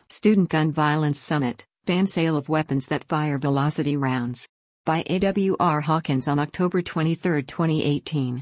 Student Gun Violence Summit, Ban Sale of Weapons That Fire Velocity Rounds. By A.W.R. Hawkins on October 23, 2018.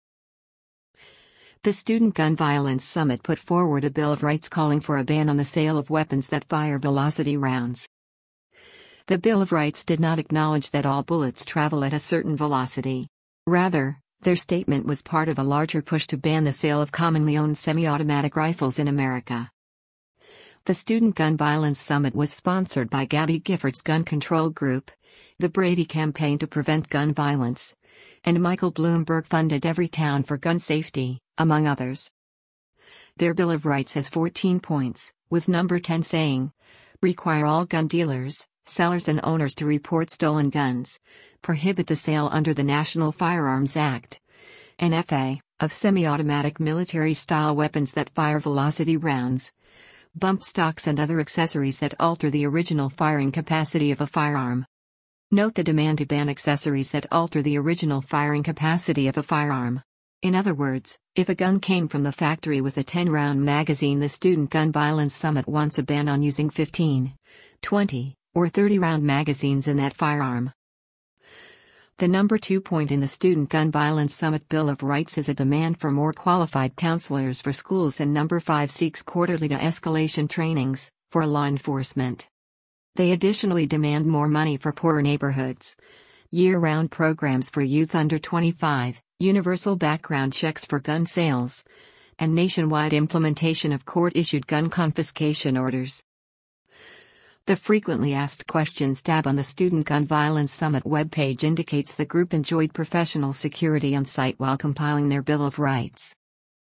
The Student Gun Violence Summit put forward a Bill of Rights calling for a ban on the sale of weapons that fire velocity rounds. The Bill of Rights did not acknowledge that all bullets travel at a certain velocity. Rather, their statement was part of a larger push to ban the sale of commonly owned semi-automatic rifles in America. The Student Gun Violence Summit was sponsored by Gabby Giffords Gun Control Group, the Brady Campaign to Prevent Gun Violence, and Michael Bloomberg-funded Everytown for Gun Safety, among others. Their Bill of Rights has 14 points, with number 10 saying, require all gun dealers, sellers and owners to report stolen guns, prohibit the sale under the National Firearms Act, NFA, of semi-automatic military-style weapons that fire velocity rounds, bump stocks and other accessories that alter the original firing capacity of a firearm. Note the demand to ban accessories that alter the original firing capacity of a firearm. In other words, if a gun came from the factory with a 10-round magazine, the Student Gun Violence Summit wants a ban on using 15, 20, or 30-round magazines in that firearm. The number 2 point in the Student Gun Violence Summit Bill of Rights is a demand for more qualified counselors for schools, and number 5 seeks quarterly de-escalation trainings for law enforcement. They additionally demand more money for poorer neighborhoods, year-round programs for youth under 25, universal background checks for gun sales, and nationwide implementation of court-issued gun confiscation orders. The Frequently Asked Questions tab on the Student Gun Violence Summit webpage indicates the group enjoyed professional security on site while compiling their Bill of Rights.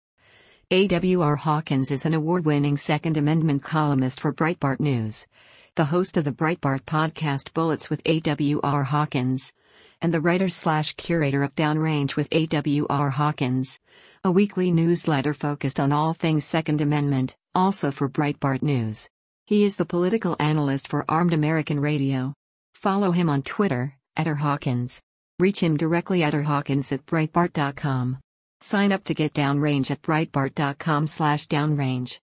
A.W.R. Hawkins is an award-winning Second Amendment columnist for Breitbart News, the host of the Breitbart podcast Bullets with A.W.R. Hawkins, and the writer/curator of Downrange with A.W.R. Hawkins, a weekly newsletter focused on all things Second Amendment, also for Breitbart News. He is the political analyst for Armed American Radio. Follow him on Twitter, @rhawkins. Reach him directly at rhawkins@breitbart.com. Sign up to get Downrange at breitbart.com/downrange.